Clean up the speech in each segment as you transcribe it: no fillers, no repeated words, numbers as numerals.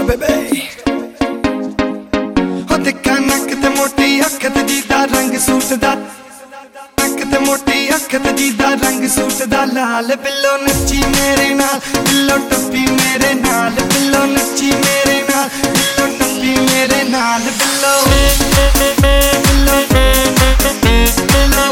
बेबे हो दिखा नक ते मोटी अख ते जीदा रंग सूट दा नक ते मोटी अख ते जीदा रंग सूट दा लाल बिल्लो नच्ची मेरे नाल बिल्लो टप्पी मेरे नाल बिल्लो नच्ची मेरे नाल बिल्लो टप्पी मेरे नाल बिल्लो बिल्लो बिल्लो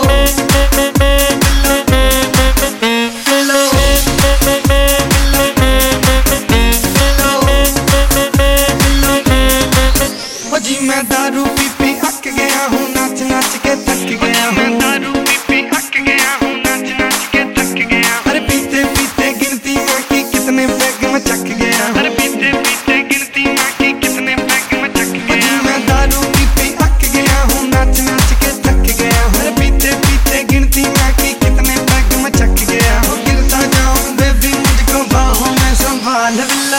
जी मैं दारू पी पी अक गया हूँ नाच नाच के थक गया हूँ दारू पी पी अक गया हूँ नाच नाच के थक गया अरे पीते पीते गिनती मैं की कितने पैग में चक गया अरे पीते पीते गिनती मैं की कितने पैग में चक गया मैं दारू पी पी अक गया हूँ नाच नाच के थक गया हूँ अरे पीते पीते गिनती मैं की कितने पैग में चक गया हूँ गिरता जाऊँ बेबी मुझको बाहों में संभाल बिल्लो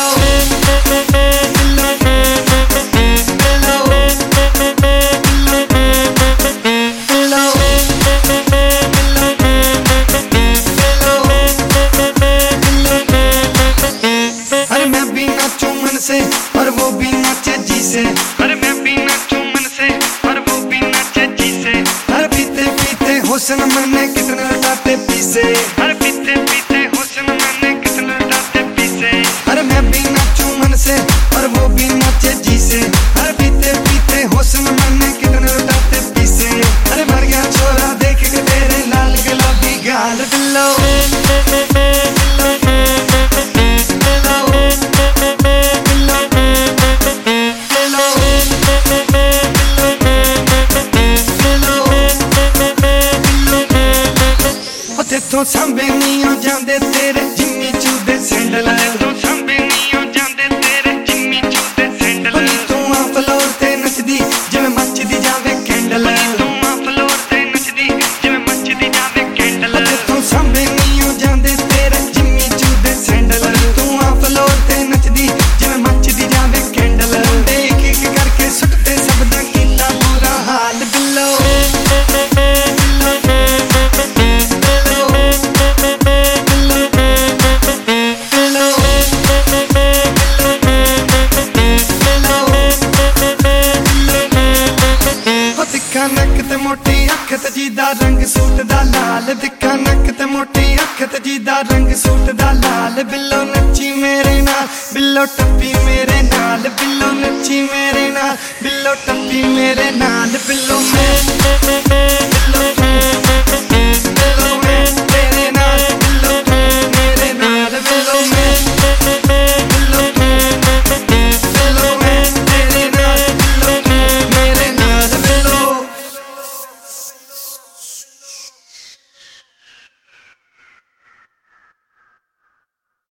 से और वो भी नाचे जी से अरे मैं भी नाचूं मन से और वो भी नाचे जी से अरे पीते पीते हुस्न मैंने कितने लुटाते पीसे अरे पीते पीते हुस्न मैंने कितने लुटाते पीसे अरे मैं भी नाचूं मन से और वो भी नाचे जी से अरे पीते पीते हुस्न मैंने कितने लुटाते पीसे अरे मर गया छोरा देख के तेरे लाल गुलाबी गाल बिल्लो तो सांबे नहीं हो जाते तेरे जिम्मी चूदे सैंडल तो सांबे नहीं हो जाते तेरे जिम्मी चूदे सैंडल तू आ फ्लोर ते नचदी जिवें मचदी जावे कैंडल तू आ फ्लोर ते नचदी जिवें मचदी जावे कैंडल तो सांबे नहीं हो जाते तेरे जिम्मी चूदे सैंडल तू आ फ्लोर ते नचदी जिवें मचदी जावे कैंडल देख एक करके सुटते सब दा कीता बुरा हाल बिल्लो नक ते मोटी अख ते जीदा रंग सूट दा लाल दिखा नक ते मोटी अख ते जीदा रंग सूट दा लाल बिल्लो नच्ची मेरे नाल बिल्लो टप्पी मेरे नाल बिल्लो नच्ची मेरे नाल बिल्लो टप्पी मेरे नाल बिल्लो मैं